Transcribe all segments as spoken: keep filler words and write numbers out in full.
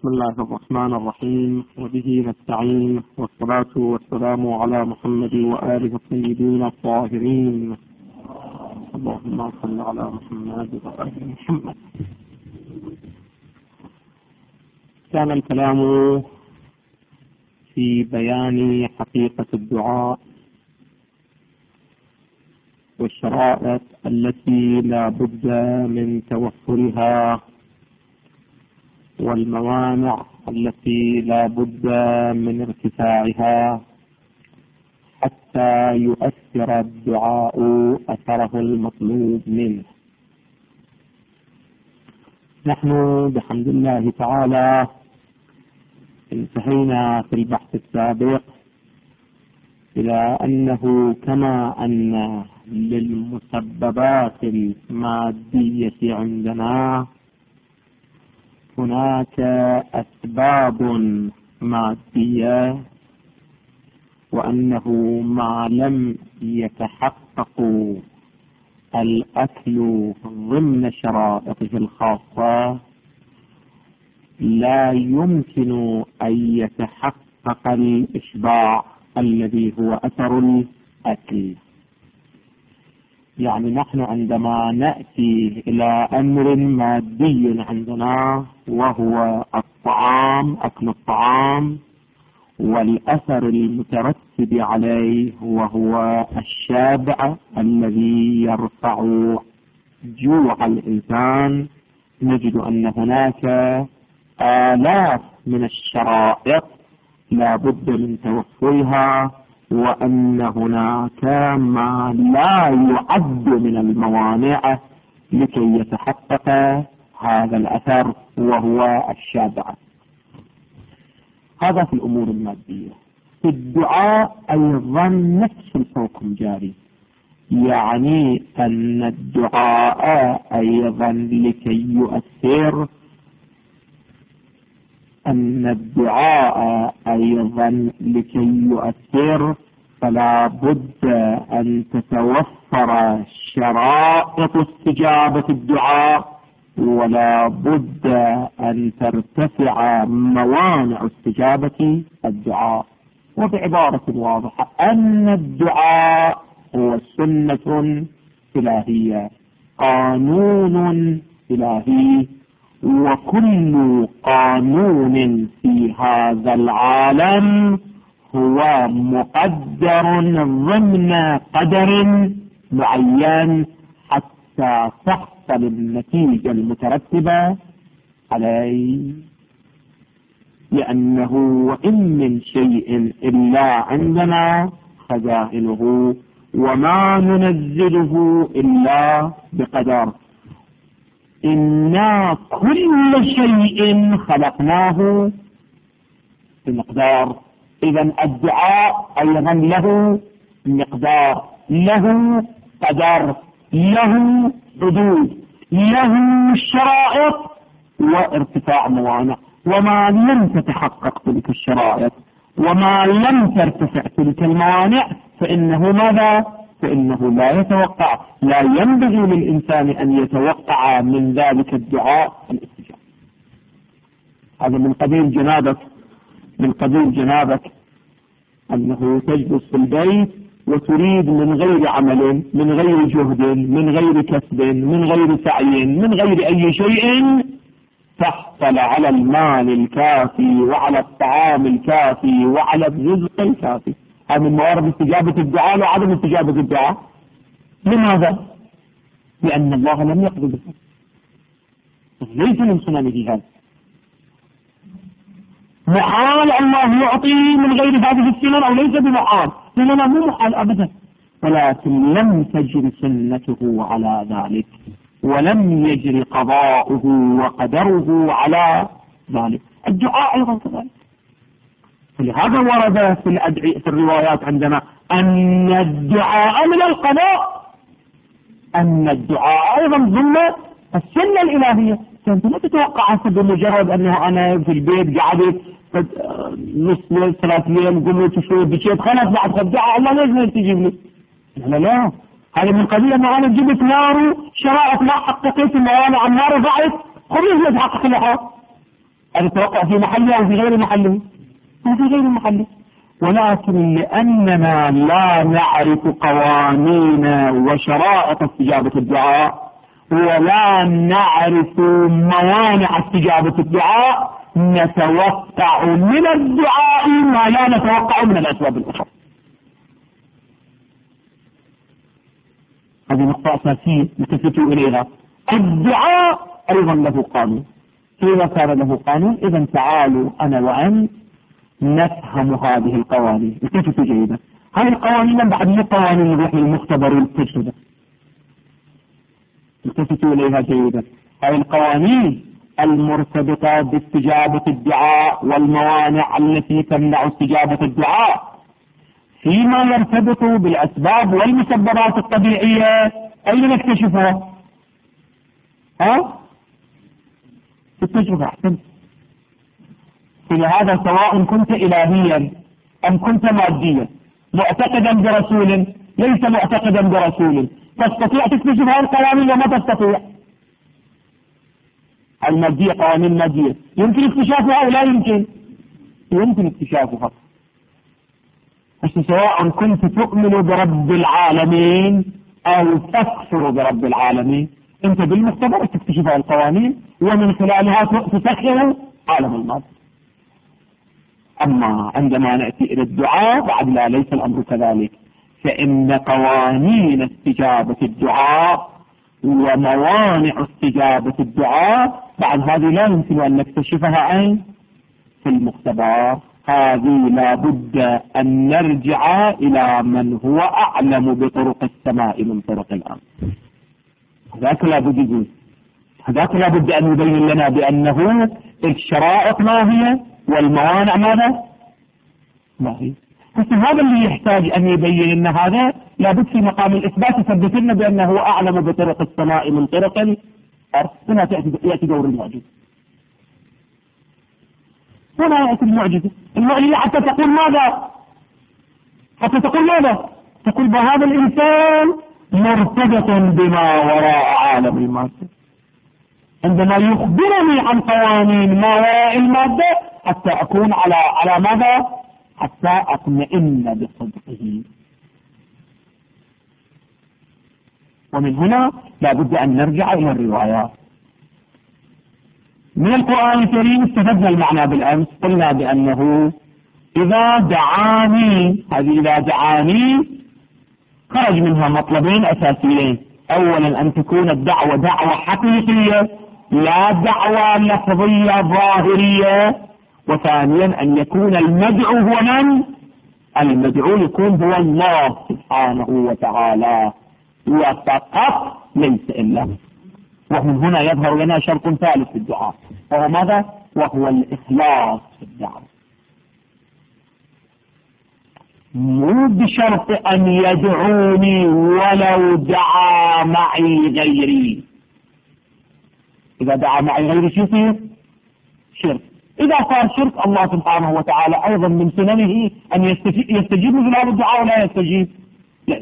بسم الله الرحمن الرحيم، وبه نستعين، والصلاة والسلام على محمد وآله الطيبين الطاهرين. اللهم صل على محمد وآل محمد. كان الكلام في بيان حقيقة الدعاء والشرائط التي لا بد من توفرها والموانع التي لا بد من ارتفاعها حتى يؤثر الدعاء أثره المطلوب منه. نحن بحمد الله تعالى انتهينا في البحث السابق إلى أنه كما أن للمسببات المادية عندنا هناك أسباب مادية، وأنه ما لم يتحقق الأكل ضمن شرائطه الخاصة لا يمكن أن يتحقق الإشباع الذي هو أثر الأكل. يعني نحن عندما نأتي إلى أمر مادي عندنا وهو الطعام، أكل الطعام، والأثر المترتب عليه وهو الشبع الذي يرفع جوع الإنسان، نجد أن هناك آلاف من الشرائط لا بد من توفرها، وأن هناك ما لا يعد من الموانع لكي يتحقق هذا الأثر وهو الشبع. هذا في الأمور المادية. في الدعاء أيضا نفس الحكم جاري، يعني أن الدعاء أيضا لكي يؤثر أن الدعاء أيضا لكي يؤثر فلا بد أن تتوفر شرائط استجابة الدعاء، ولا بد أن ترتفع موانع استجابة الدعاء. وبعبارة واضحة أن الدعاء هو سنة إلهية، قانون إلهي، وكل قانون في هذا العالم هو مقدر ضمن قدر معين حتى تحصل النتيجة المترتبة عليه، لأنه وإن من شيء إلا عندنا خزائنه وما ننزله إلا بقدر. إنا كل شيء خلقناه بمقدار. إذن الدعاء أيضا له مقدار، له قدر، له حدود، له شرائط وارتفاع موانع. وما لم تتحقق تلك الشرائط وما لم ترتفع تلك الموانع فإنه ماذا؟ فإنه لا يتوقع، لا ينبغي للإنسان أن يتوقع من ذلك الدعاء الاستجابة. هذا من قبيل جنابك من قبيل جنابك أنه تجلس في البيت وتريد من غير عمل، من غير جهد، من غير كسب، من غير سعي، من غير أي شيء تحصل على المال الكافي وعلى الطعام الكافي وعلى الرزق الكافي. هذا من موارد استجابة الدعاء وعدم استجابة الدعاء. لماذا؟ لأن الله لم يقضي به، ليس من سننه هذا. محال الله يعطي من غير هذه السنن أو ليس بمحال، سنن مو محال أبدا، ولكن لم تجري سنته على ذلك، ولم يجري قضاؤه وقدره على ذلك. الدعاء أيضا كذلك. فلهذا ورد في الأدعية في الروايات عندنا أن الدعاء من القضاء، أن الدعاء أيضا ضمن السنة الإلهية. فأنت لا تتوقع بمجرد أنه أنا في البيت قاعد نص ليل ثلاث ليل قلت شوي بشيء خلاص بعد خد دعاء الله ليش ما تجيب لي؟ لا لا، هذا من قبيل أنه أنا جبت نار شرائط ما حققت الموانع، النار ضعت خليه يتحقق لها. هذا التوقع في محله أو في غير محله؟ في غير محله. ولكن لأننا لا نعرف قوانين وشرائط استجابة الدعاء ولا نعرف موانع استجابة الدعاء نتوقع من الدعاء ما لا نتوقع من الأسباب الأخرى. هذه نقطة أساسية نتفتوا إليها. الدعاء أيضا له قانون. إذا كان له قانون إذا تعالوا أنا وأنت نفهم هذه القوانين. التفتوا جيدا. هذه القوانين بعد من قوانين الوحي المختبر والتجربة. التفتوا إليها جيدا. هذه القوانين المرتبطة باستجابة الدعاء والموانع التي تمنع استجابة الدعاء فيما يرتبط بالأسباب والمسببات الطبيعية أين نكتشفها؟ ها؟ في التجربة. أحسن. لهذا سواء كنت إلهيا أم كنت ماديا معتقدا برسول ليس معتقدا برسول تستطيع تكتشف هذه القوانين وما تستطيع. المادية قوانين مادية يمكن اكتشافها أو لا يمكن؟ يمكن اكتشافها. سواء كنت تؤمن برب العالمين أو تكفر برب العالمين أنت بالمختبر تكتشف هذه القوانين ومن خلالها تسخر عالم المادة. أما عندما نأتي إلى الدعاء بعد لا ليس الأمر كذلك، فإن قوانين استجابة الدعاء وموانع استجابة الدعاء بعد هذه لا يمكن أن نكتشفها أين؟ في المختبر. هذه لا بد أن نرجع إلى من هو أعلم بطرق السماء من طرق الأرض. هذاك لا بد يقول، هذاك لا بد أن يبين لنا بأنه الشرائط ما هي والموانع ماذا؟ ما هي. بس هذا اللي يحتاج أن يبين لنا هذا لابد في مقام الإثبات يثبت لنا بأنه أعلم بطرق السماء من طرق الأرض. هنا يأتي دور المعجزة. هنا يأتي المعجزة. المعجزة حتى تقول ماذا؟ حتى تقول ماذا؟ تقول بهذا الإنسان مرتبط بما وراء عالم المادة. عندما يخبرني عن قوانين ما وراء المادة حتى أكون على على ماذا؟ حتى أطمئن بصدقه. ومن هنا لا بد أن نرجع إلى الروايات. من القرآن الكريم استفدنا المعنى بالأمس، قلنا بأنه إذا دعاني، هذه إذا دعاني خرج منها مطلبين أساسيين. أولا أن تكون الدعوة دعوة حقيقية لا دعوة لفظية ظاهرية. وثانيا أن يكون المدعو هو من؟ المدعو يكون هو الله سبحانه وتعالى وفقط ليس إلا. ومن هنا يظهر لنا شرط ثالث في الدعاء وهو ماذا؟ وهو الإخلاص في الدعوة. مو بشرط أن يدعوني ولو دعا معي غيري. إذا دعا معي غيري شو يصير؟ شرك. إذا صار شرك الله سبحانه وتعالى أيضا من سننه أن يستجيب مثل هذا الدعاء ولا يستجيب؟ لا.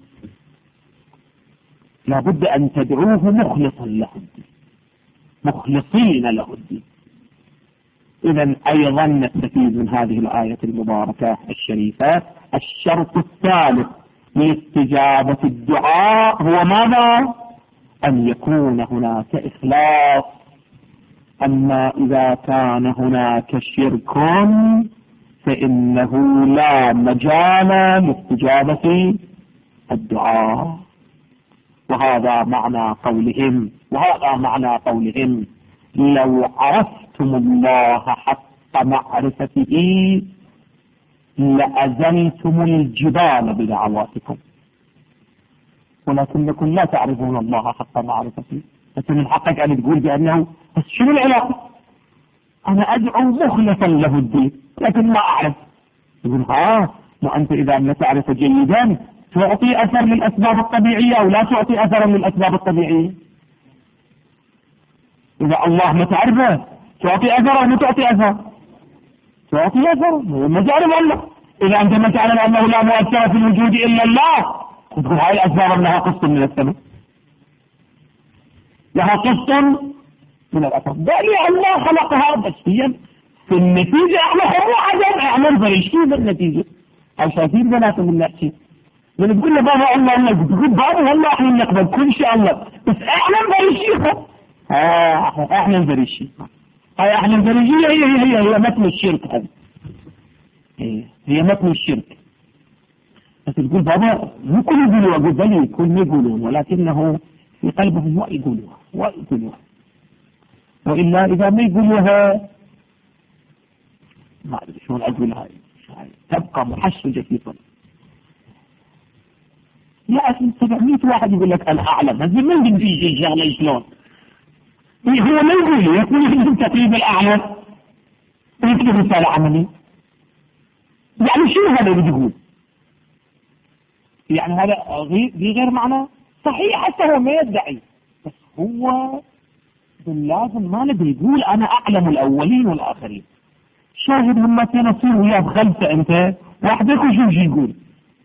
لابد أن تدعوه مخلصا له الدين، مخلصين له الدين. إذا أيضا نستفيد من هذه الآية المباركة الشريفة الشرط الثالث لاستجابة الدعاء هو ماذا؟ أن يكون هناك إخلاص. أما إذا كان هناك شرك فإنه لا مجال لاستجابة الدعاء. وهذا معنى قولهم وهذا معنى قولهم لو عرفتم الله حق معرفته لأزلتم الجبال بدعواتكم ولكنكم لا تعرفون الله حق معرفته. لكن من حقك أن تقول بأنه بس شنو العلاقة؟ أنا أدعو مخلصا له الدين لكن ما أعرف. يقول ها وأنت إذا لم تعرف جيدا تعطي أثر للأسباب الطبيعية أو لا تعطي أثرا للأسباب الطبيعية. إذا الله ما تعرفه تعطي أثر أو ما تعطي أثر؟ تعطي أثر. ما تعرف الله. إذا أنت ما تعلم أنه لا مؤثر في الوجود إلا الله تقول هاي الأسباب لها قسط من السماء، لها قسط من الأثر. بل الله خلقها، بس هي في النتيجة احنا هو عدم اعمل فريشين بالنتيجة. او شايفين بناتهم من نفسي من تقول له بابا الله الله تقول بابا والله احنا نقبل كل شيء الله، بس احنا فريشين. اه احنا فريشين، هاي احنا الفريشين هي هي هي هي متن الشرك. هذه هي هي متن الشرك. بس تقول بابا مو كل يقولوا، اقول بلي كل ما يقولون، ولكنه في قلبهم ما يقولوها ويقولوها، وإلا إذا ما يقولوها ما أدري شو أقولها، تبقى محشجة في صدر. يا أخي سبعمية واحد يقول لك أنا أعلم، هذا من بدي الشغلة شلون؟ هو ما يقول يقول لك تقريبا الأعلم ويكتب رسالة عملي. يعني شو هذا اللي يقول؟ يعني هذا غير معنى صحيح، حتى هو ما يدعي، بس هو لازم ما نبي يقول أنا أعلم الأولين والآخرين. شاهد لما تنصير وياه بخلفه أنت وحدك وشو شو يقول؟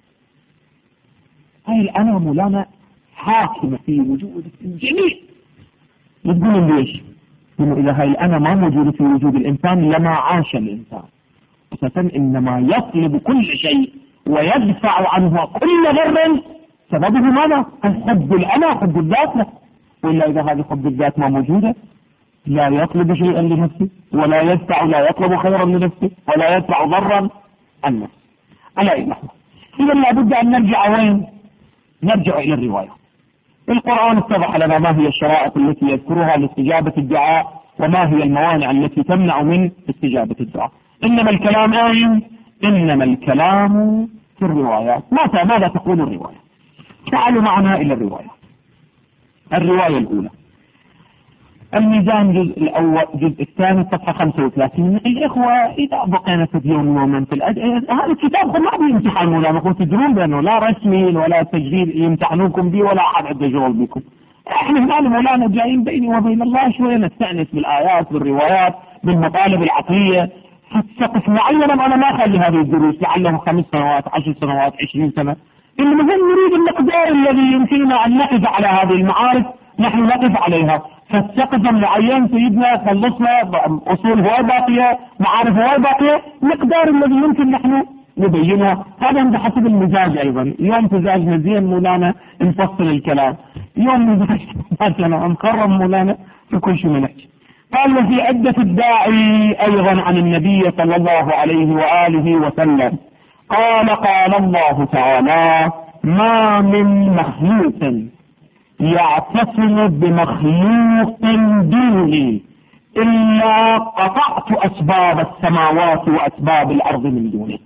هاي الأنا مولانا حاكمة في وجود الجميع. يقولون ليش؟ إنه إذا هاي الأنا ما موجودة في وجود الإنسان لما عاش الإنسان. أساسا إنما يطلب كل شيء ويدفع عنه كل ضر سببه ماذا؟ حب الأنا، حب الذات له. وإلا إذا هذه حب الذات ما موجودة لا يطلب شيئا لنفسه، ولا يدفع، لا يطلب خيرا لنفسه، ولا يدفع ضرا عن نفسه. على أي نحو. إذا لابد أن نرجع وين؟ نرجع إلى الرواية. القرآن اتضح لنا ما هي الشرائط التي يذكرها لاستجابة الدعاء، وما هي الموانع التي تمنع من استجابة الدعاء. إنما الكلام أين؟ إنما الكلام في الروايات. ماذا ماذا تقول الرواية؟ تعالوا معنا إلى الرواية. الرواية الأولى الميزان جزء الأول جزء الثاني صفحة خمسة وثلاثين. الإخوة إذا بقينا في يوم يومين في الأد... هذا الكتاب ما بيمتحن ولا نقول تدرون بأنه لا رسمي ولا تسجيل يمتحنوكم به ولا أحد عنده شغل بكم. إحنا هنا مولانا جايين بيني وبين الله شوية نستأنس بالآيات بالروايات بالمطالب العقلية. سقف معينة أنا ما أخلي هذه الدروس لعله خمس سنوات عشر سنوات عشرين سنة. المهم نريد المقدار الذي يمكننا أن نقف على هذه المعارف نحن نقف عليها. فالسقف المعين سيدنا خلصنا أصول هو باقية، معارف هو باقية، مقدار الذي يمكن نحن نبينها. هذا بحسب المزاج أيضا. يوم مزاجنا زين مولانا نفصل الكلام، يوم مزاجنا نقرب مولانا في كل شيء نحكي. قال وفي عدة الداعي أيضا عن النبي صلى الله عليه وآله وسلم قال قال الله تعالى ما من مخلوق يعتصم بمخلوق دوني إلا قطعت أسباب السماوات وأسباب الأرض من دونه.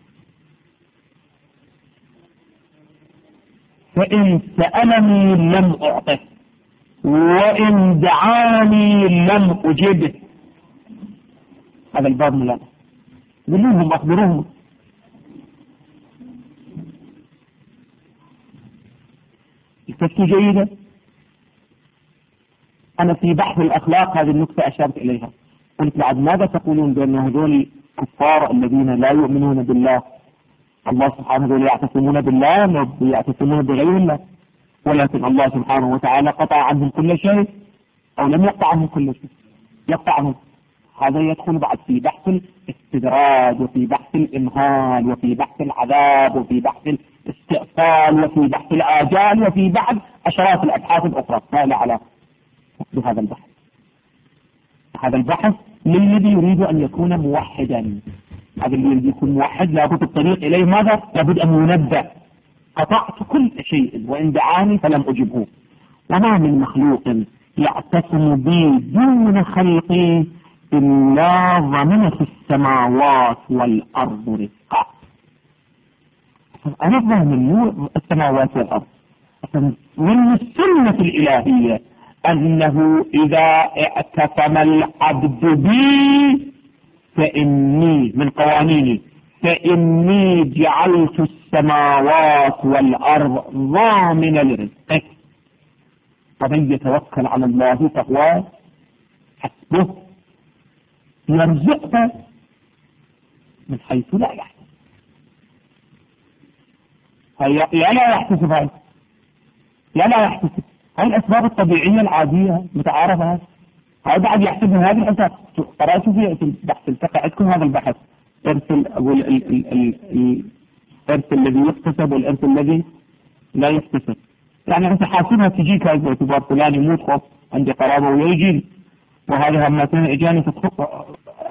فإن سألني لم أعطه، وإن دعاني لم أجبه. هذا الباب ملانا قلوهم أخبروهم. التفكير جيدة. أنا في بحث الأخلاق هذه النقطة أشرت إليها، قلت بعد ماذا تقولون بأن هذول الكفار الذين لا يؤمنون بالله، الله سبحانه وتعالى يعتصمون بالله ويعتصمون بغير الله، ولكن الله سبحانه وتعالى قطع عنهم كل شيء أو لم يقطع عنهم كل شيء، يقطع عنهم. هذا يدخل بعد في بحث الاستدراج وفي بحث الإمهال وفي بحث العذاب وفي بحث الاستئصال وفي بحث الآجال وفي بعض عشرات الأبحاث الأخرى. ما له علاقة بهذا البحث. هذا البحث للذي يريد أن يكون موحدا. هذا اللي يريد يكون موحد لابد الطريق إليه ماذا؟ لابد أن ينبه. قطعت كل شيء وإن دعاني فلم أجبه. وما من مخلوق يعتصم بي دون خلقي إلا ضمن في السماوات والأرض رزقا. أنا ضمن السماوات والأرض. من السنة الإلهية أنه إذا اعتصم العبد بي فإني من قوانيني فإني جعلت السماوات والأرض ضامن لرزقه. فمن يتوكل على الله فهو حسبه يرزقه من حيث لا يحتسب. يا لا يحتسب هاي يا لا يحتسب هاي الأسباب الطبيعية العادية متعارفة. هذا بعد يحسب من هذه الحساب. قرأتوا في البحث التقى عندكم هذا البحث، إرث أقول الإرث الذي يحتسب والإرث الذي لا يحتسب. يعني أنت حاسبها تجيك هذا اعتبار فلان يموت خف عندي قرابة ويجي، وهذا هم اثنين إجاني تتخط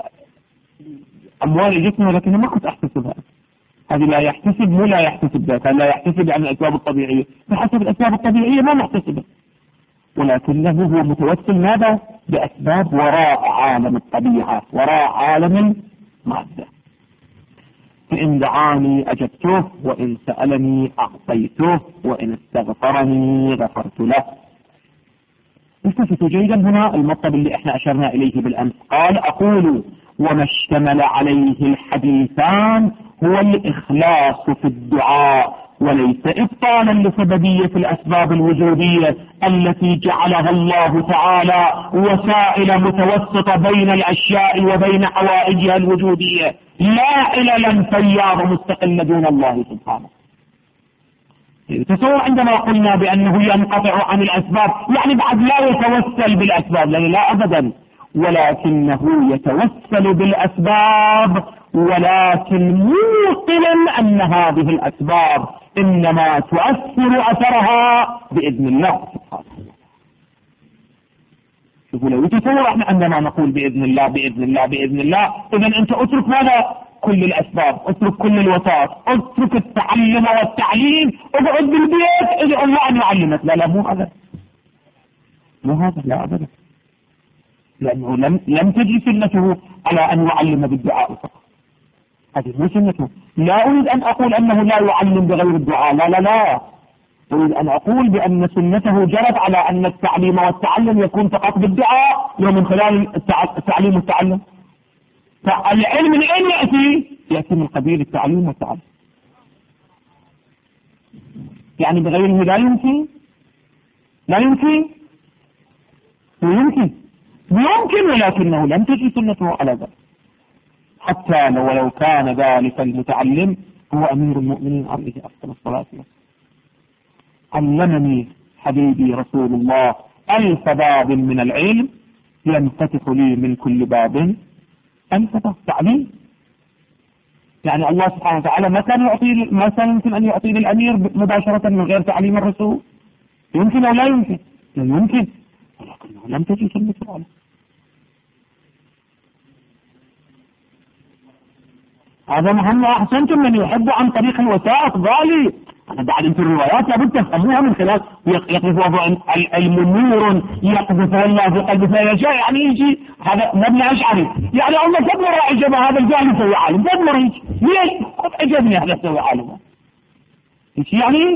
أموال جسمه لكن ما كنت أحتسبها. هذه لا يحتسب مو لا يحتسب ذات، لا يحتسب عن الأسباب الطبيعية، بحسب الأسباب الطبيعية ما محتسبة، ولكنه هو متوسل ماذا؟ بأسباب وراء عالم الطبيعة، وراء عالم المادة. فإن دعاني أجبته، وإن سألني أعطيته، وإن استغفرني غفرت له. التفتوا جيدا هنا المطلب اللي احنا أشرنا إليه بالأمس. قال أقول وما اشتمل عليه الحديثان هو الإخلاص في الدعاء، وليس إبطالا لسببية الأسباب الوجودية التي جعلها الله تعالى وسائل متوسطة بين الأشياء وبين حوائجها الوجودية، لا عللا فياض مستقلة دون الله سبحانه. تصور عندما قلنا بأنه ينقطع عن الأسباب يعني بعد لا يتوسل بالأسباب، لا, لا أبدا، ولكنه يتوسل بالأسباب، ولكن موقنا أن هذه الأسباب إنما تؤثر أثرها بإذن الله سبحانه. شوفوا لو تصور احنا عندما نقول بإذن الله بإذن الله بإذن الله، إذن أنت اترك ماذا؟ كل الأسباب، اترك كل الوسائط، اترك التعلم والتعليم، اقعد بالبيت ادعو الله أن يعلمك. لا لا مو هذا، مو هذا، لا أبدا، لأنه لم لم تجي سنته على أن يعلم بالدعاء فقط، هذه مو سنته. لا أريد أن أقول أنه لا يعلم بغير الدعاء، لا لا لا، أريد أن أقول بأن سنته جرت على أن التعليم والتعلم يكون فقط بالدعاء ومن خلال التعليم والتعلم. فالعلم من أين يأتي؟ يأتي من قبيل التعليم والتعلم، يعني بغيره لا يمكن، لا يمكن يمكن يمكن ولكنه لم تجي سنته على ذلك، حتى لو ولو كان ذلك المتعلم هو أمير المؤمنين عليه أفضل الصلاة والسلام. علمني حبيبي رسول الله ألف باب من العلم ينفتح لي من كل باب ألف باب. تعليم يعني الله سبحانه وتعالى ما كان يعطي، ما كان يمكن أن يعطي للأمير مباشرة من غير تعليم الرسول، يمكن أو لا يمكن؟ لا يمكن، ولكنه لم تجي سنته عليه. هذا مهم. أحسنتم، من يحب عن طريق الوسائط غالي. أنا بعد في الروايات لابد تفهموها من خلال يقذف العلم نور يقذفه الله في قلب فيشاء، يعني يجي هذا مبنى أشعري، يعني الله تدمر عجب هذا الجاهل يسوي عالم، تدمر هيك ليش؟ قد عجبني هذا يسوي عالم، ايش يعني؟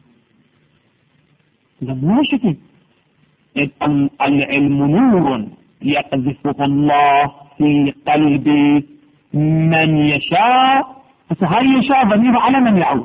لا مو شكل. العلم نور يقذفه الله في قلب من يشاء، بس هل يشاء ضمير على من يعود؟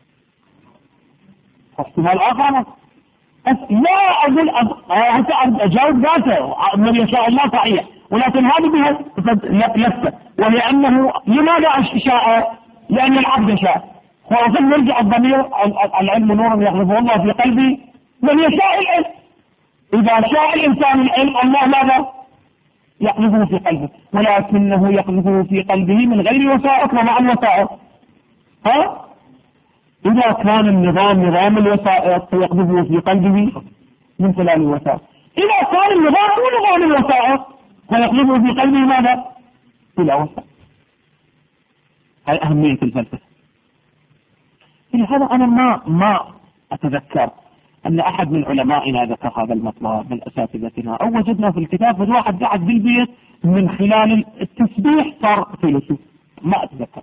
احتمال آخر لا أقول أ... أجاوب ذاته من يشاء الله صحيح، ولكن هذه بها لفة، وهي أنه لماذا شاء؟ لأن العبد شاء، وأصل نرجع الضمير العلم نور يقذفه الله في قلبي من يشاء العلم. إذا شاء الإنسان العلم الله ماذا؟ يقذفه في قلبه، ولكنه يقذفه في قلبه من غير وسائط ومع الوسائط. ها؟ إذا كان النظام نظام الوسائط فيقذفه في قلبه من خلال الوسائط، إذا كان النظام مو نظام الوسائط فيقذفه في قلبه ماذا؟ بلا وسائط. هذه أهمية الفلسفة. لهذا أنا ما ما أتذكر أن أحد من علمائنا ذكر هذا المطلب من أساتذتنا، أو وجدنا في الكتاب فالواحد قاعد بالبيت من خلال التسبيح صار فيلسوف، ما أتذكر.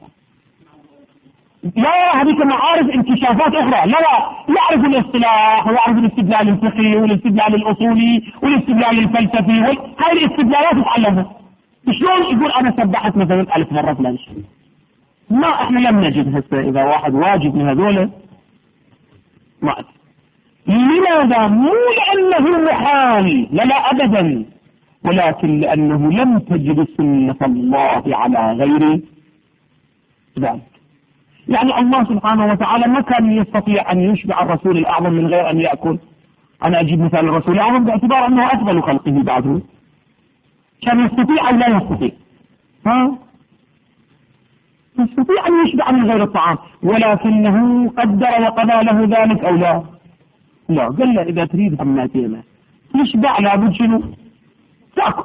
لا هذيك معارف انكشافات أخرى، لا لا يعرف الاصطلاح ويعرف الاستدلال الفقهي والاستدلال الأصولي والاستدلال الفلسفي، هاي الاستدلالات تعلمها. شلون يقول أنا سبحت مثلا ألف مرة فلان شيء؟ ما احنا لم نجد هسه إذا واحد واجب من هذول ما أدري. لماذا؟ مو لأنه محال، لا لا أبدا، ولكن لأنه لم تجد سنة الله على غير ذلك. يعني الله سبحانه وتعالى ما كان يستطيع أن يشبع الرسول الأعظم من غير أن يأكل. أنا أجيب مثال الرسول الأعظم باعتبار أنه أفضل خلقه بعده، كان يستطيع أو لا يستطيع؟ ها؟ يستطيع أن يشبع من غير الطعام، ولكنه قدر وقضى له ذلك أو لا؟ لا، قال له إذا تريد هماتين تشبع لابد شنو؟ تأكل.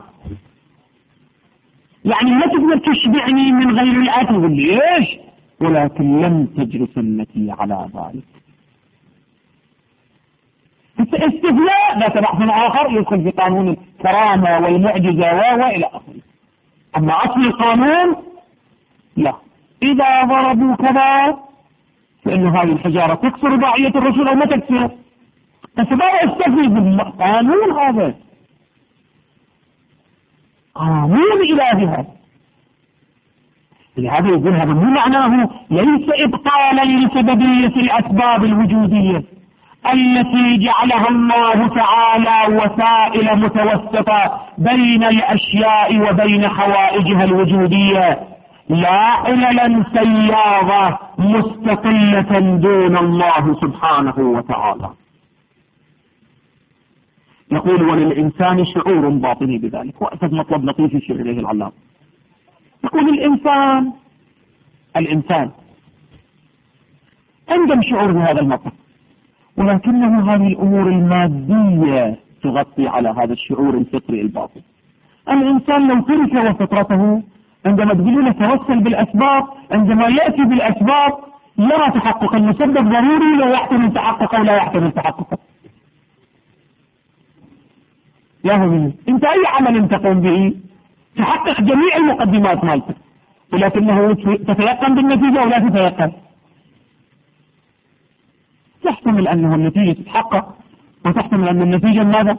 يعني لا تقدر تشبعني من غير الأكل، قل لي إيش؟ ولكن لم تجر سنتي على ذلك. استثناء ذات بحث آخر يدخل في قانون الكرامة والمعجزة وإلى آخره. أما أصل القانون لا، إذا ضربوا كذا فإن هذه الحجارة تكسر رباعية الرسول أو ما تكسر، فسبب استثني بالقانون هذا، قانون إلهي هذا. لهذا يقول هذا مو معناه ليس إبطالا لسببية الأسباب الوجودية التي جعلها الله تعالى وسائل متوسطة بين الأشياء وبين حوائجها الوجودية، لا عللا سياغة مستقلة دون الله سبحانه وتعالى. يقول وللإنسان شعور باطني بذلك، وأتت مطلب لطيف يشير إليه العلام. يقول الإنسان الإنسان عندهم شعور بهذا المطلب، ولكنه هذه الأمور المادية تغطي على هذا الشعور الفطري الباطن. الإنسان لو ترك وفطرته عندما تقول له توسل بالأسباب، عندما يأتي بالأسباب يرى تحقق المسبب ضروري لا يحتمل تحققه ولا يحتمل تحققه. يا هو انت اي عمل تقوم به تحقق جميع المقدمات مالتك، ولكنه تتيقن بالنتيجة ولا تتيقن. تحتمل انه النتيجة تتحقق وتحتمل ان النتيجة ماذا؟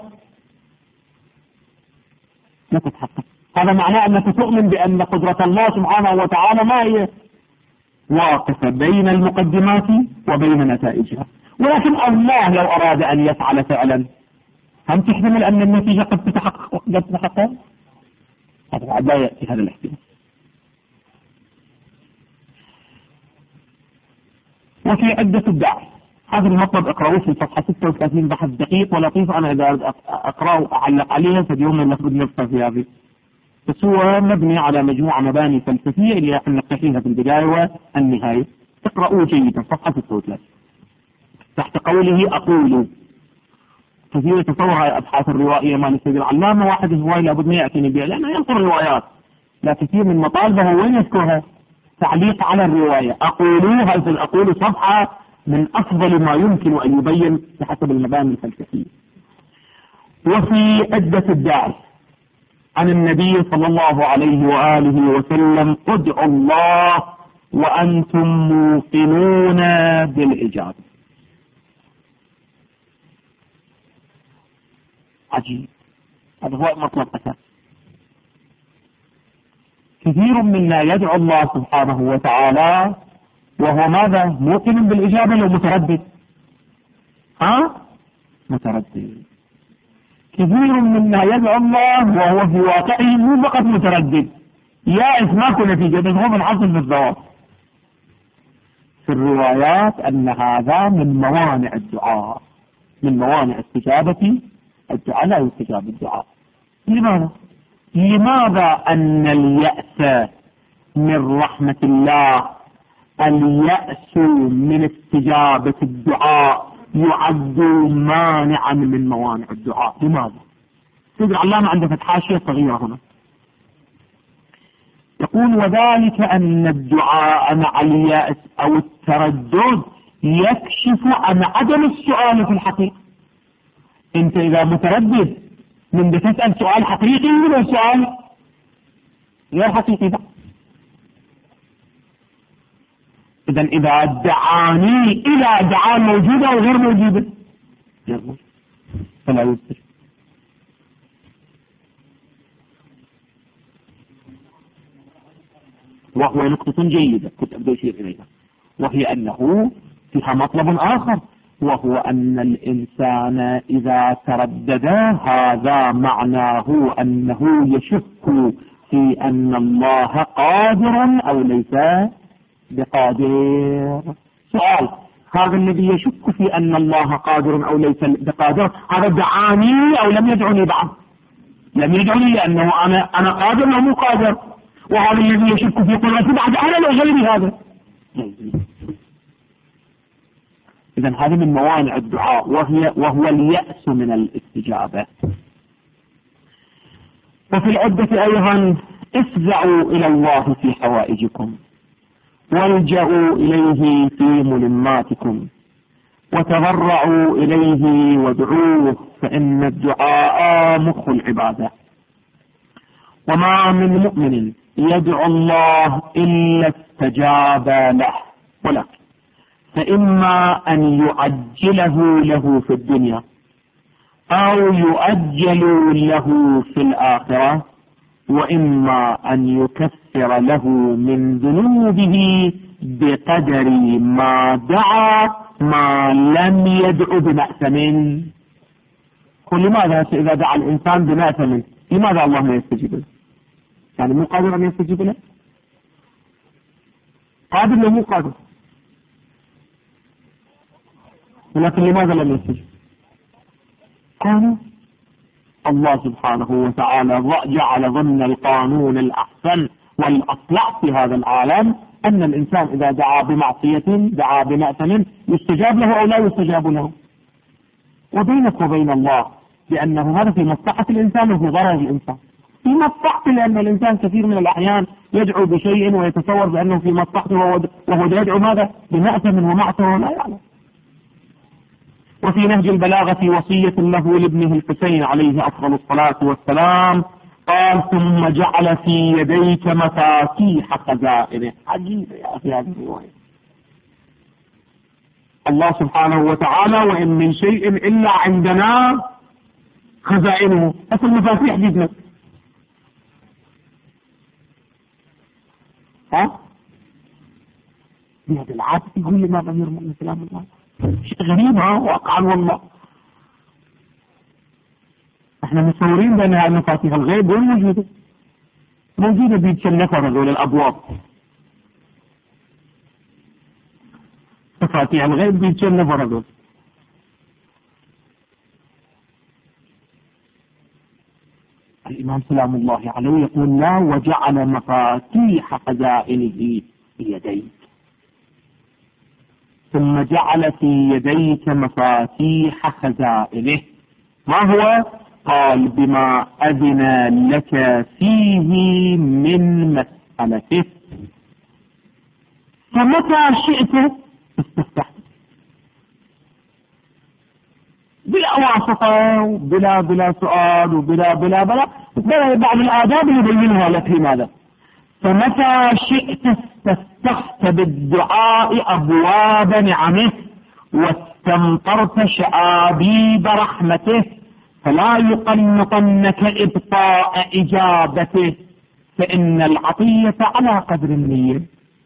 لا تتحقق. هذا معناه انك تؤمن بان قدرة الله سبحانه وتعالى ما هي واقفة بين المقدمات وبين نتائجها، ولكن الله لو اراد ان يفعل فعلا هم تحتمل أن النتيجة قد تتحقق وقد تتحقق؟ هذا لا يأتي هذا الاحتمال. وفي عدة الدعوة هذا المطلب اقرأوه في صفحة ستة وثلاثين، بحث دقيق ولطيف. أنا إذا أقرأه أعلق عليها فاليوم المفروض نبقى في هذه، بس هو مبني على مجموعة مباني فلسفية اللي احنا نقتحيها في البداية والنهاية. اقرأوه جيدا صفحة ستة وثلاثين تحت قوله أقول. كثير يتصور هاي أبحاث الروائية مال السيد العلامة، واحد هواي لابد ما يأتيني بها لأنه ينقر الروايات، لا كثير من مطالبه وين يذكرها؟ تعليق على الرواية. أقولوا هذا الأقول صفحة من أفضل ما يمكن أن يبين بحسب المباني الفلسفية. وفي عدة الداعي عن النبي صلى الله عليه وآله وسلم ادعوا الله وأنتم موقنون بالإجابة. عجيب، هذا هو مطلب أساس. كثير منا يدعو الله سبحانه وتعالى وهو ماذا؟ موقن بالإجابة لو متردد. ها؟ متردد. كثير منا يدعو الله وهو في واقعه مو فقط متردد، يائس ماكو نتيجة، بس هو منحصل بالذوات. في الروايات أن هذا من موانع الدعاء، من موانع استجابة الدعاء، لا يستجاب الدعاء. لماذا؟ لماذا أن اليأس من رحمة الله، اليأس من استجابة الدعاء يعد مانعا من موانع الدعاء؟ لماذا؟ سيد العلامة عنده فتحاشية صغيرة هنا يقول وذلك أن الدعاء مع اليأس أو التردد يكشف عن عدم السؤال في الحقيقة. انت اذا متردد من بتسأل سؤال حقيقي ولا سؤال غير حقيقي ده. اذا اذا دعاني الى دعاء موجودة وغير موجودة فلا يستجيب. وهو نقطة جيدة كنت أبدأ أشير إليها، وهي أنه فيها مطلب آخر، وهو أن الإنسان إذا تردد هذا معناه أنه يشك في أن الله قادر أو ليس بقادر. سؤال: هذا الذي يشك في أن الله قادر أو ليس بقادر هذا دعاني أو لم يدعني بعد؟ لم يدعني لأنه أنا أنا قادر أو مو قادر، وهذا الذي يشك في قدرتي بعد أنا لا غيري هذا. إذا هذه من موانع الدعاء، وهي وهو اليأس من الاستجابة. وفي العدة أيضا افزعوا إلى الله في حوائجكم، والجأوا إليه في ملماتكم، وتضرعوا إليه وادعوه، فإن الدعاء مخ العبادة. وما من مؤمن يدعو الله إلا استجاب له، ولكن فإما أن يعجله له في الدنيا أو يؤجل له في الآخرة، وإما أن يكفر له من ذنوبه بقدر ما دعا ما لم يدع بمأثم. قل لماذا إذا دعا الإنسان بمأثم لماذا الله ما يستجيب له؟ يعني مو قادر أن يستجيب له؟ قادر له مو قادر، ولكن لماذا لم يستجيب؟ قالوا الله سبحانه وتعالى جعل ضمن القانون الأحسن والأصلح في هذا العالم أن الإنسان إذا دعا بمعصية دعا بمأثم يستجاب له أو لا يستجاب له. وبينك وبين الله، لأنه هذا في مصلحة الإنسان وفي ضرر الإنسان. في مصلحته، لأن الإنسان كثير من الأحيان يدعو بشيء ويتصور بأنه في مصلحته وهو يدعو ماذا؟ بمأثم ومعصية ولا يعلم. وفي نهج البلاغة وصية له لابنه الحسين عليه أفضل الصلاة والسلام قال: ثم جعل في يديك مفاتيح خزائنه. عجيب يا أخي هذه الرواية. الله سبحانه وتعالى: وإن من شيء إلا عندنا خزائنه. أصل مفاتيح جدنا. ها؟ بهذا العادة يقول لي ما غير من سلام الله. شيء غريب، ها واقعا والله. احنا متصورين بان هاي مفاتيح الغيب وين موجوده؟ موجوده بيد كم نفر هذول الابواب. مفاتيح الغيب بيد كم نفر هذول. الامام سلام الله عليه يقول: لا، وجعل مفاتيح خزائنه بيديه. ثم جعل في يديك مفاتيح خزائنه. ما هو؟ قال: بما أذن لك فيه من مسألته، فمتى شئت استفتحت بلا واسطة وبلا بلا سؤال وبلا بلا بلا بلا بعض الآداب يبينها لك. لماذا؟ فمتى شئت استفتحت بالدعاء أبواب نعمه واستمطرت شعابيب رحمته، فلا يقنطنك إبطاء إجابته، فإن العطية على قدر النية،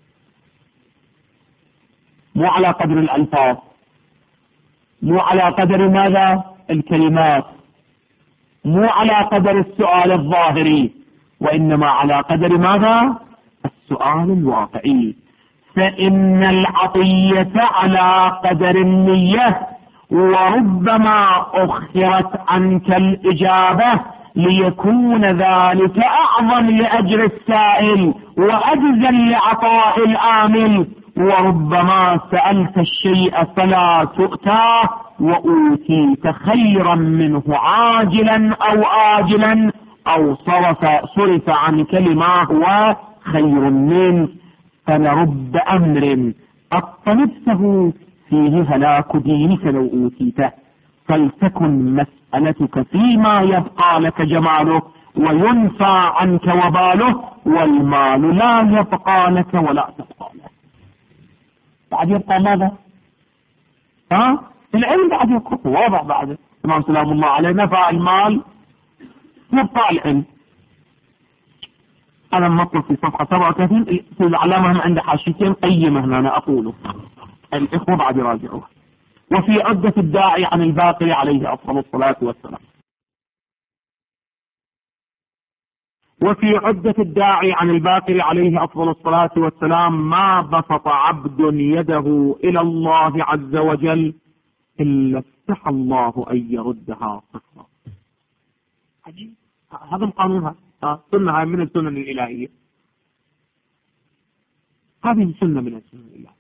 مو على قدر الألفاظ، مو على قدر ماذا؟ الكلمات، مو على قدر السؤال الظاهري، وإنما على قدر ماذا؟ السؤال الواقعي. فإن العطية على قدر النية، وربما أخرت عنك الإجابة ليكون ذلك أعظم لأجر السائل وأجزا لعطاء الآمل، وربما سألت الشيء فلا تؤتاه وأوتيت خيرا منه عاجلا أو آجلا، أو صرف صرف عنك لما هو خير منه. فلرب أمر قد نفسه فيه هلاك دينك لو أوتيته، فلتكن مسألتك فيما يبقى لك جماله وينفى عنك وباله، والمال لا يبقى لك ولا تبقى لك. بعد يبقى ماذا؟ ها؟ العلم بعد يبقى واضح. بعد الإمام سلام الله عليه نفع المال يبقى العلم. أنا مطلب في صفحة سبعة وثلاثين في العلامة عند حاشيتين قيمة هنا أنا أقوله، الإخوة بعد راجعوه. وفي عدة الداعي عن الباقي عليه أفضل الصلاة والسلام. وفي عدة الداعي عن الباقي عليه أفضل الصلاة والسلام ما بسط عبد يده إلى الله عز وجل إلا افتح الله أن يردها صفرا. عجيب. هذا القانون، سنة من السنن الإلهية، هذه سنة من السنن الإلهية،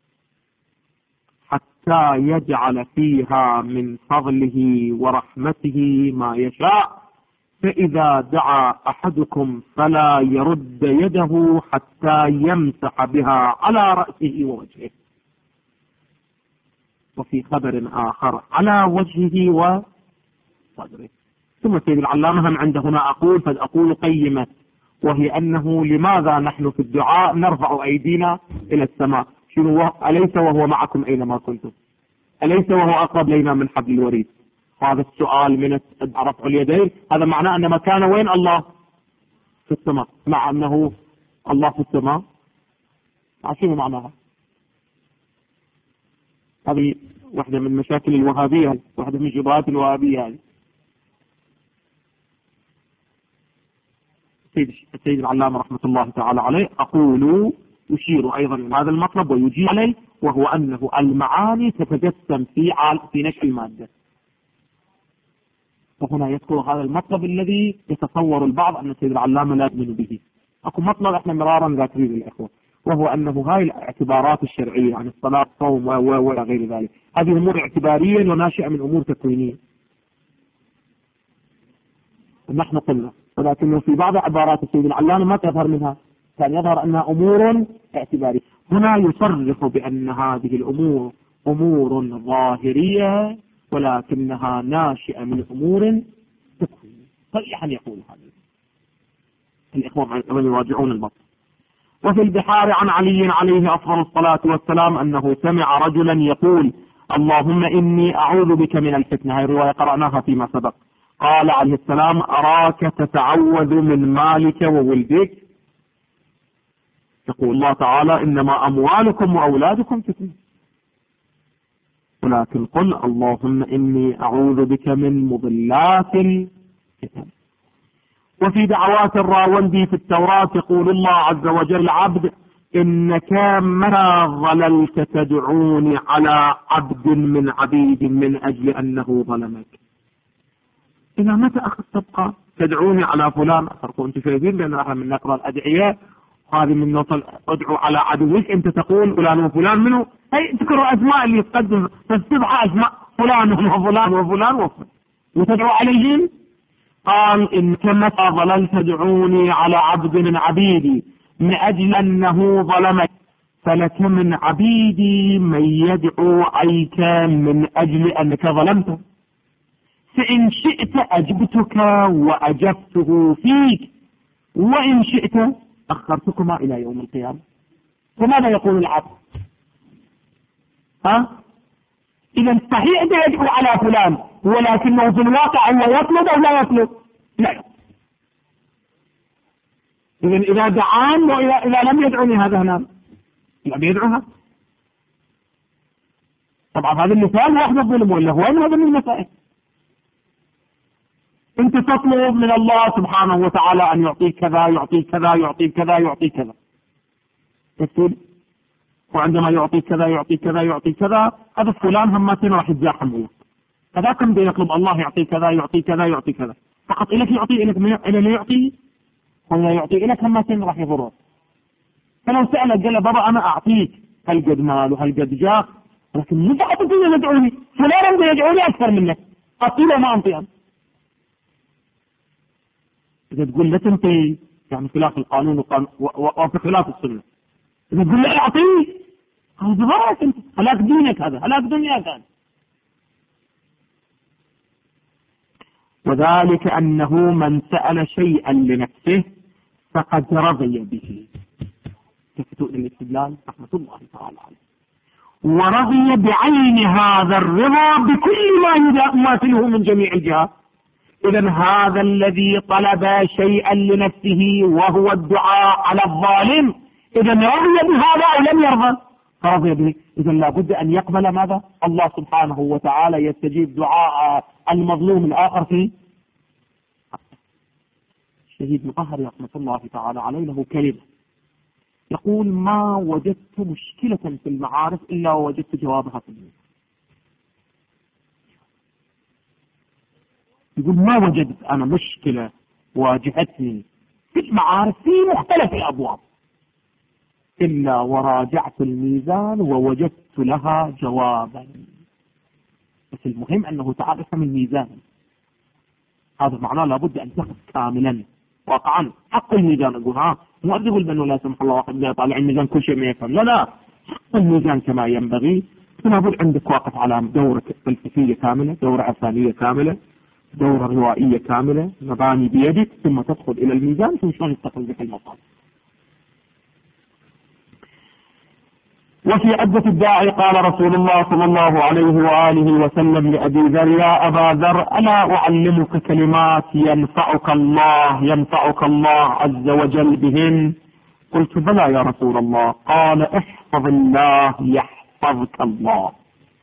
حتى يجعل فيها من فضله ورحمته ما يشاء. فإذا دعا أحدكم فلا يرد يده حتى يمسح بها على رأسه ووجهه. وفي خبر آخر على وجهه وصدره. ثم سيد العلامة هم عند هنا أقول فأقول قيمة، وهي أنه لماذا نحن في الدعاء نرفع أيدينا إلى السماء؟ شنو؟ أليس وهو معكم أينما كنتم؟ أليس وهو أقرب لنا من حبل الوريد؟ هذا السؤال من رفع اليدين، هذا معناه أن مكان وين الله؟ في السماء، مع أنه الله في السماء. شنو معناها؟ هذه واحدة من مشاكل الوهابية، واحدة من شبهات الوهابية هذه. السيد العلامة رحمة الله تعالى عليه أقول يشير أيضا إلى هذا المطلب ويجيب عليه، وهو أنه المعاني تتجسم في في نشأ المادة. وهنا يذكر هذا المطلب الذي يتصور البعض أن السيد العلامة لا يؤمن به. أكو مطلب احنا مرارا ذاكرين للإخوة، وهو أنه هاي الاعتبارات الشرعية عن الصلاة الصوم وغير ذلك، هذه أمور اعتبارية وناشئة من أمور تكوينية. نحن قلنا، ولكنه في بعض عبارات السيد العلامة ما تظهر منها، كان يظهر أنها أمور اعتبارية. هنا يصرح بأن هذه الأمور أمور ظاهرية ولكنها ناشئة من أمور تكوينية. صريحا يقول هذا الإخوة من يراجعون البطن. وفي البحار عن علي عليه أفضل الصلاة والسلام أنه سمع رجلا يقول اللهم إني أعوذ بك من الفتنة. هذه الرواية قرأناها فيما سبق. قال عليه السلام أراك تتعوذ من مالك وولدك. يقول الله تعالى إنما أموالكم وأولادكم فتنة، ولكن قل اللهم إني أعوذ بك من مضلات الفتن. وفي دعوات الراوندي في التوراة يقول الله عز وجل عبد إنك متى ظللت تدعوني على عبد من عبيد من أجل أنه ظلمك. إذا متى أخذ تبقى تدعوني على فلان؟ أفرقوا أنتم شايفين بأن نحن من نقرأ الأدعية هذه من نصل ادعو على عدوك، أنت تقول فلان وفلان منه، هي تذكروا أسماء اللي يتقدم تتبع أسماء فلان وفلان وفلان وفلان وتدعو عليهم. قال إنك متى ظللت تدعوني على عبد من عبيدي من أجل أنه ظلمك فلك من عبيدي من يدعو عليك من أجل أنك ظلمته، فإن شئت أجبتك وأجبته فيك، وإن شئت أخرتكما إلى يوم القيامة. فماذا يقول العبد؟ ها؟ إذا صحيح أنت يدعو على فلان، ولكنه في الواقع هو يطلب أو لا يطلب؟ لا يطلب. إذا إذا دعان وإذا إذا لم يدعني هذا هنا لم يدعوها. طبعا هذا المثال واحد الظلم ولا هو من هذا المسائل. أنت تطلب من الله سبحانه وتعالى أن يعطيك كذا يعطيك كذا يعطيك كذا يعطيك كذا، تقول وعندما يعطيك كذا يعطيك كذا يعطيك كذا هذا فلان همتين راح يتزاحم وياك. هذاك بده يطلب الله يعطيك كذا يعطيك كذا يعطيك كذا، فقط إليك يعطي إليك إلى لا يعطي ولا يعطي إليك همتين راح يضرك. فلو سألك قال بابا أنا أعطيك هل قد مال وهل قد جاء، لكن مو فقط تقول يدعوني فلان بده يدعوني أكثر منك، أعطيه ما أعطي أنا. إذا تقول لا تنطي يعني خلاف القانون وفي خلاف السنة، إذا تقول لا أعطيه هذا ضررك أنت، هلاك دينك، هذا هلاك دنياك هذا. وذلك أنه من سأل شيئا لنفسه فقد رضي به. تفتوا إلى الاستدلال رحمة الله تعالى عليه. ورضي بعين هذا الرضا بكل ما يماثله من جميع الجهات. إذن هذا الذي طلب شيئا لنفسه وهو الدعاء على الظالم إذن رضي بهذا أو لم يرضى فرضي به. إذن لابد أن يقبل ماذا؟ الله سبحانه وتعالى يستجيب دعاء المظلوم الآخر فيه. الشهيد مطهر رحمة الله تعالى عليه له كلمة يقول ما وجدت مشكلة في المعارف إلا ووجدت جوابها في الدنيا. يقول ما وجدت أنا مشكلة واجهتني في المعارف في مختلف الأبواب، إلا وراجعت الميزان ووجدت لها جوابا. بس المهم أنه تعرف من الميزان، هذا معناه لابد أن تأخذ كاملا واقعا حق الميزان. أقول ها مو أقول بأنه لا سمح الله واحد يطالع الميزان كل شيء ما يفهم، لا لا، حق الميزان كما ينبغي. لابد عندك واقف على دورة فلسفية كاملة، دورة عرفانية كاملة، دورة روائية كاملة، مباني بيدك، ثم تدخل إلى الميزان ثم شلون يستقل بك المطار. وفي عدة الداعي قال رسول الله صلى الله عليه وآله وسلم لأبي ذر: يا أبا ذر، ألا أعلمك كلمات ينفعك الله ينفعك الله عز وجل بهن؟ قلت: بلى يا رسول الله. قال: احفظ الله يحفظك الله،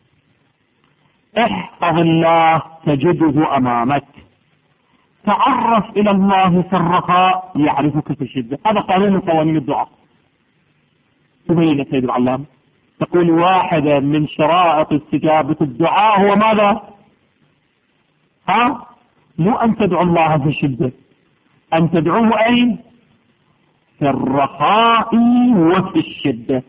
احفظ الله تجده أمامك، تعرف إلى الله في الرخاء يعرفك في الشدة. هذا قانون من قوانين الدعاء. تبين سيد العلام تقول: واحدة من شرائط استجابة الدعاء هو ماذا؟ ها؟ مو أن تدعو الله في الشدة، أن تدعوه أين؟ في الرخاء وفي الشدة.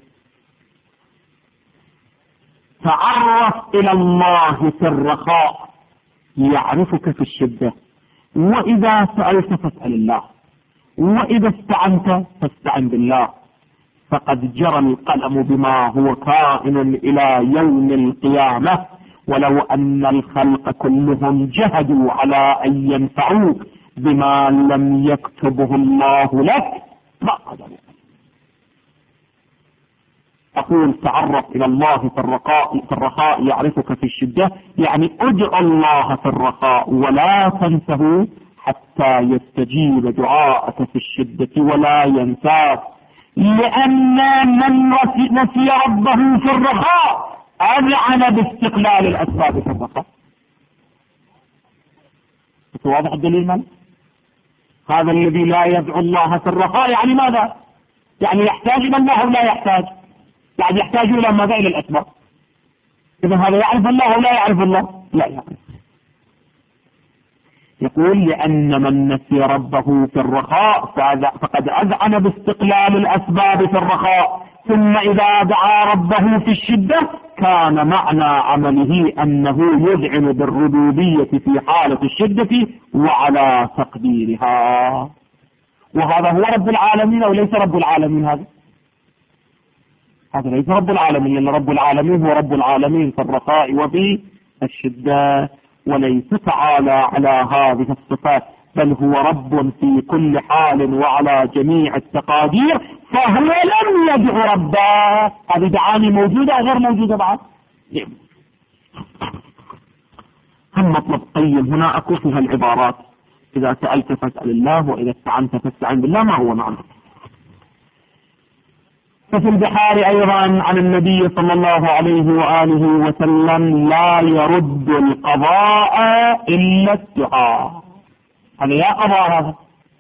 تعرف إلى الله في الرخاء يعرفك في الشدة، وإذا سألت فاسأل الله، وإذا استعنت فاستعن بالله، فقد جرى القلم بما هو كائن إلى يوم القيامة، ولو أن الخلق كلهم جهدوا على أن ينفعوك بما لم يكتبه الله لك ما قدروا. أقول: تعرف إلى الله في الرخاء في الرخاء يعرفك في الشدة، يعني ادع الله في الرخاء ولا تنسه حتى يستجيب دعاءك في الشدة ولا ينساك، لأن من نسي ربه في الرخاء أذعن باستقلال الأسباب في الرخاء. واضح الدليل من؟ هذا الذي لا يدعو الله في الرخاء يعني ماذا؟ يعني يحتاج إلى الله أو لا يحتاج؟ يعني يحتاج إلى ماذا؟ إلى الأسباب. إذا هذا يعرف الله أو لا يعرف الله؟ لا يعرف. يقول: لأن من نسي ربه في الرخاء فقد أذعن باستقلال الأسباب في الرخاء، ثم إذا دعا ربه في الشدة كان معنى عمله أنه يذعن بالربوبية في حالة الشدة وعلى تقديرها. وهذا هو رب العالمين أو ليس رب العالمين؟ هذا هذا ليس رب العالمين، لأن رب العالمين هو رب العالمين في الرخاء وفي الشدة، وليس تعالى على هذه الصفات، بل هو رب في كل حال وعلى جميع التقادير، فهو لم يدع ربه. هذه دعاني موجودة أو غير موجودة بعد؟ هم مطلب طيب هنا أكو فيها العبارات: إذا سألت فاسأل الله، وإذا استعنت فاستعن بالله. ما هو معنى؟ ففي البحار أيضا عن النبي صلى الله عليه وآله وسلم: لا يرد القضاء إلا الدعاء. هذا يا قضاء هذا.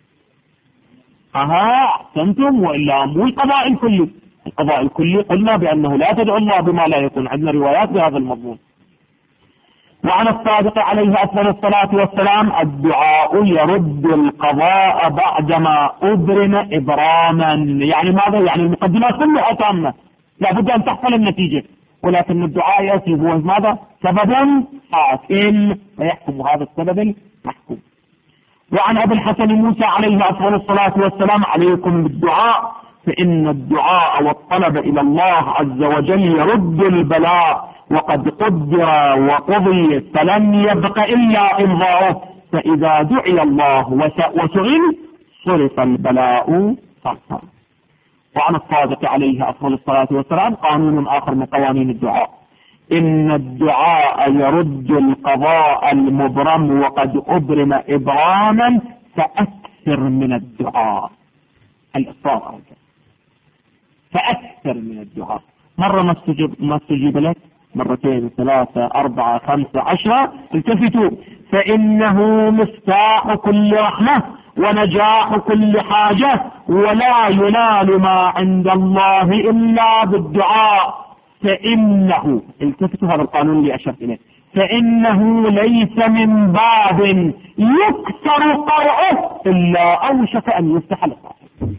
أها أحسنتم، وإلا مو القضاء الكلي. القضاء الكلي قلنا بأنه لا تدعو الله بما لا يكون، عندنا روايات بهذا المضمون. وعن الصادق عليه أفضل الصلاة والسلام: الدعاء يرد القضاء بعدما أبرم إبراما. يعني ماذا؟ يعني المقدمات كلها تامة، لا بد أن تحصل النتيجة، ولكن الدعاء يأتي هو ماذا؟ سبب حاكم فيحكم هذا السبب المحكوم. وعن أبي الحسن موسى عليه أفضل الصلاة والسلام: عليكم بالدعاء، فإن الدعاء والطلب إلى الله عز وجل يرد البلاء، وقد قدر وقضي فلم يبق إلا إمضاؤه، فإذا دعي الله وسئل صرف البلاء صرفا. وعن الصادق عليه أفضل الصلاة والسلام قانون آخر من قوانين الدعاء: إن الدعاء يرد القضاء المبرم، وقد أبرم إبراما، فأكثر من الدعاء. الإصرار فأكثر من الدعاء. مرة ما استجيب, ما استجيب لك، مرتين، ثلاثة، أربعة، خمسة، عشرة، التفتوا، فإنه مفتاح كل رحمة ونجاح كل حاجة، ولا ينال ما عند الله إلا بالدعاء، فإنه، التفتوا هذا القانون اللي أشرت إليه، فإنه ليس من باب يكثر قرأه إلا أوشك أن يفتح لقاء.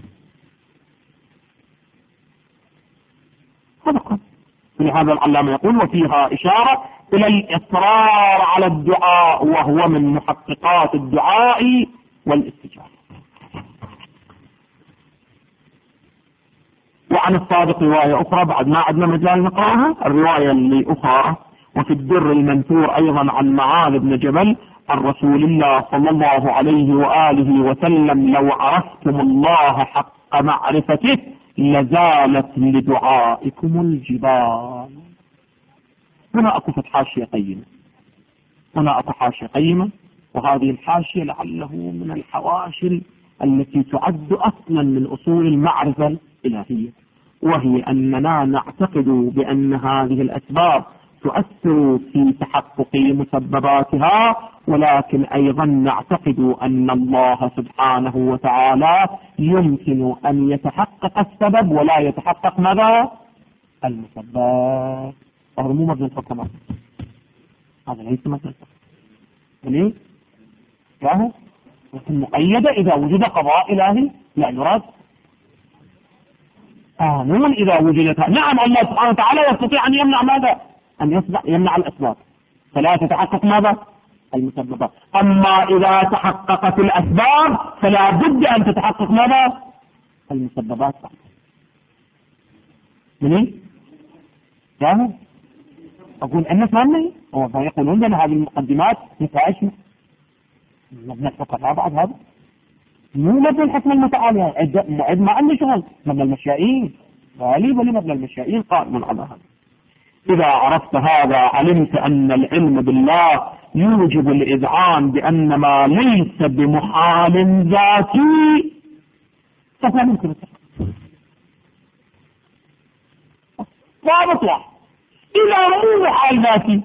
لهذا العلامة يقول وفيها إشارة إلى الإصرار على الدعاء وهو من محققات الدعاء والاستجابة. وعن الصادق رواية أخرى بعد ما عدنا مجال نقرأها، الرواية اللي أخرى وفي الدر المنثور أيضا عن معاذ بن جبل عن رسول الله صلى الله عليه وآله وسلم لو عرفتم الله حق معرفته لزالت لدعائكم الجبال. هنا أكفت حاشية قيمة، هنا أكفت حاشية قيمة، وهذه الحاشية لعله من الحواشي التي تعد أصلا من أصول المعرفة الإلهية، وهي أننا نعتقد بأن هذه الأسباب تؤثر في تحقق مسبباتها، ولكن أيضا نعتقد أن الله سبحانه وتعالى يمكن أن يتحقق السبب ولا يتحقق ماذا؟ المسبب. هذا مو مبنى الحكمات، هذا ليس مبنى الحكمات. ليه؟ له لكن مقيدة إذا وجد قضاء إلهي لا يراد قانون إذا وجدتها. نعم الله سبحانه وتعالى يستطيع أن يمنع ماذا؟ أن يمنع الأسباب فلا تتحقق ماذا؟ المسببات. أما إذا تحققت الأسباب فلا بد أن تتحقق ماذا؟ المسببات. منين؟ يعني أقول أن فهمني هو فيقولون لنا هذه المقدمات نتائجنا مبنى الحكماء بعد هذا مو مبنى الحكمة المتعالية معد ما عندي شغل مبنى المشائين غالي ولي مبنى المشائين قائم على هذا. إذا عرفت هذا علمت أن العلم بالله يوجب الإذعان بأن ما ليس بمحال ذاتي فلا يمكن ضابط واحد إذا مو محال ذاتي.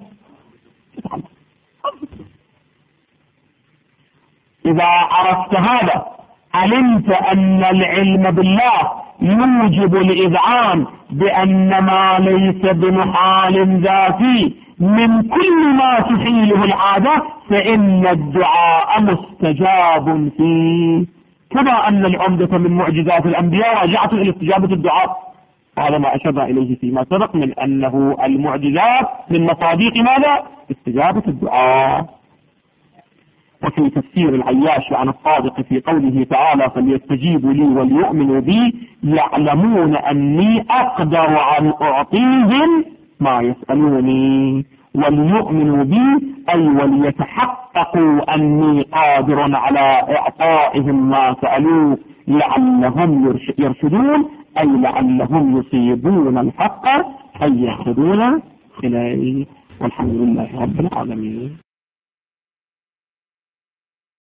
إذا عرفت هذا علمت أن العلم بالله يوجب الإذعان بأن ما ليس بمحال ذاتي من كل ما تحيله العادة فإن الدعاء مستجاب فيه، كما أن العمدة من معجزات الأنبياء راجعة إلى استجابة الدعاء. هذا ما أشرنا إليه فيما سبق من أنه المعجزات من مصادق ماذا؟ استجابة الدعاء. وفي تفسير العياش عن الصادق في قوله تعالى فليستجيبوا لي وليؤمنوا بي يعلمون أني أقدر عن أعطيهم ما يسألوني وليؤمنوا بي أي وليتحققوا أني قادر على إعطائهم ما سألوه لعلهم يرشدون أي لعلهم يصيبون الحق أي يهتدون إليه. والحمد لله رب العالمين.